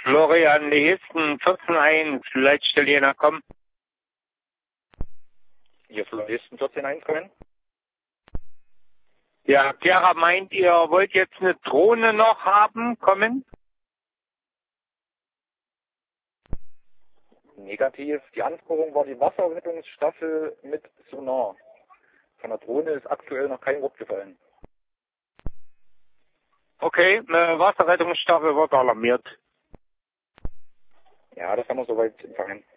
Florian Lehsten, 14.1, Leitstelle kommen. Hier Florian Lehsten, 14.1 kommen. Ja, Gera meint, ihr wollt jetzt eine Drohne noch haben, kommen? Negativ. Die Anforderung war die Wasserrettungsstaffel mit Sonar. Von der Drohne ist aktuell noch kein Wort gefallen. Okay, eine Wasserrettungsstaffel wird alarmiert. Ja, das haben wir soweit empfangen.